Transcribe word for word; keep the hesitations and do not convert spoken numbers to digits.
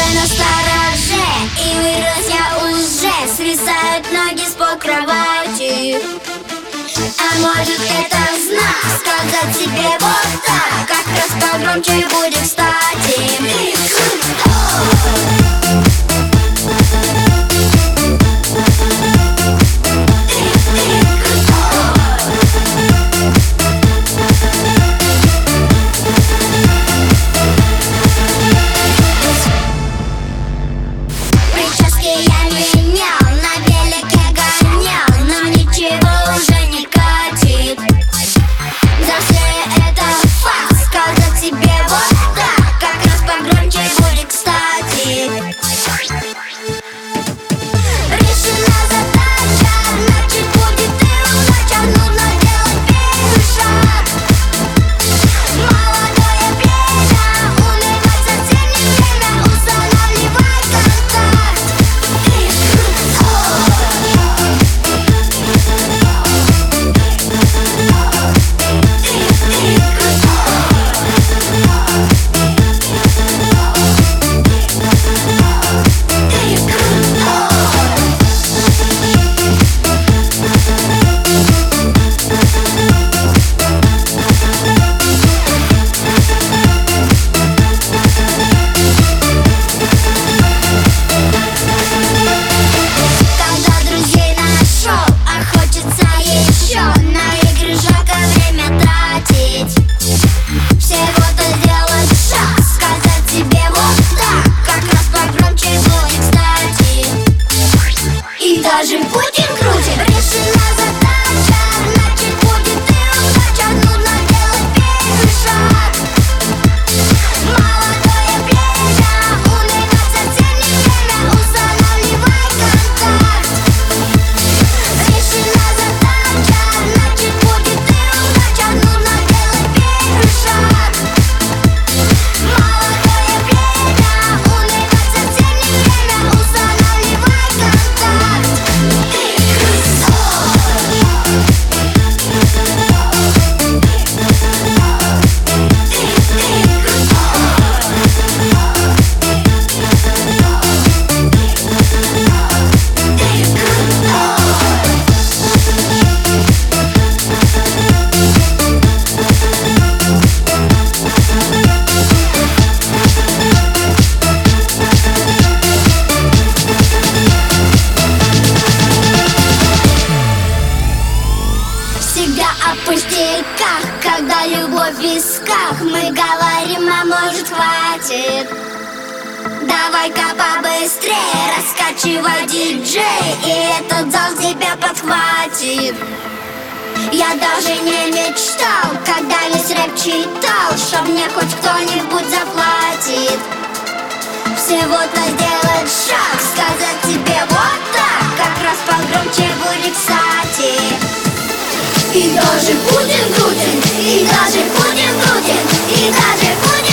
настороже, и вырос я уже. Свисают ноги с пол кровати. А может это знак, сказать себе вот так, как раз погромче будет кстати. Даже Путин крутит. Решена задача, значит будет и удача. Нужно делать первый шаг. Молодое племя, унывать совсем не время. Устанавливай контакт. Решена задача, значит будет и удача. Нужно делать первый шаг. Молодое племя, унывать совсем не время. Устанавливай контакт. Всегда о пустяках, когда любовь в висках. Мы говорим, а может хватит. Давай-ка побыстрее, раскачивай диджей, и этот зал тебя подхватит. Я даже не мечтал, когда весь рэп читал, чтоб мне хоть кто-нибудь заплатит. Всего-то сделать шаг, сказать тебе вот так, как раз погромче будет кстати. И даже Путин крутит, и даже Путин крутит, и даже Путин